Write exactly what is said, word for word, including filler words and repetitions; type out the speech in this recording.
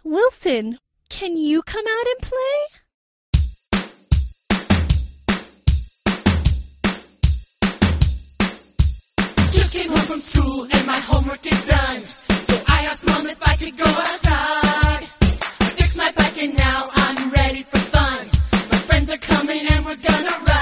Wilson, can you come out and play? Just came home from school and my homework is done. So I asked Mom if I could go outside. I fixed my bike and now I'm ready for fun. My friends are coming and we're gonna ride.